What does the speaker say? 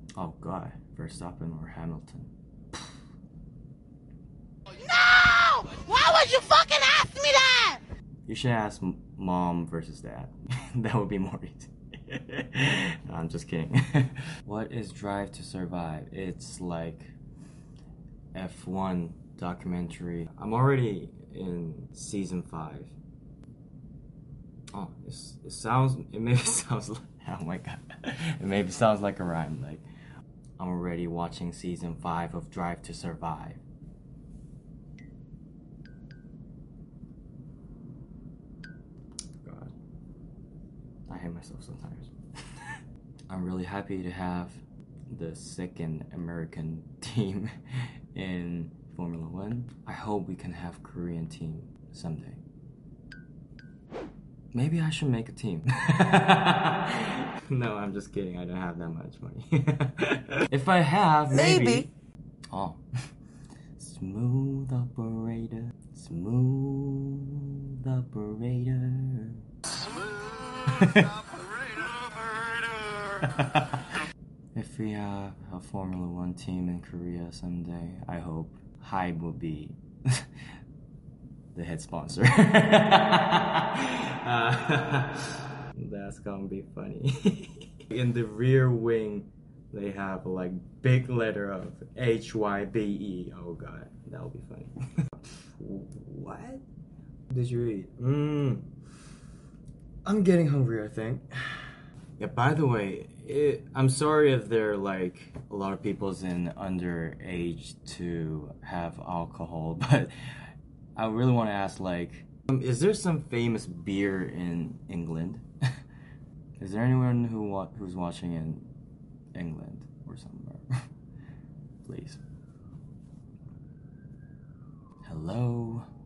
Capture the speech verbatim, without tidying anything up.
Oh god, Verstappen or Hamilton? No! Why would you fucking ask me that? You should ask m- mom versus dad. That would be more easy. No, I'm just kidding. What is Drive to Survive? It's like F one documentary. I'm already in season five. Oh, it's, it sounds, it maybe sounds like, oh my god. It maybe sounds like a rhyme. Like, I'm already watching season five of Drive to Survive. God, I hate myself sometimes. I'm really happy to have the second American team in Formula One. I hope we can have Korean team someday. Maybe I should make a team. No, I'm just kidding. I don't have that much money. If I have, maybe. Maybe. Oh. Smooth operator. Smooth operator. If we have a Formula One team in Korea someday, I hope Hybe will be the head sponsor. Uh, that's gonna be funny. In the rear wing, they have like big letter of H Y B E. Oh god, that would be funny. What did you eat? Mmm. I'm getting hungry, I think. Yeah, by the way, it, I'm sorry if there are like a lot of people's in underage to have alcohol, but I really want to ask, like, um, is there some famous beer in England? Is there anyone who wa- who's watching in England or somewhere? Please. Hello?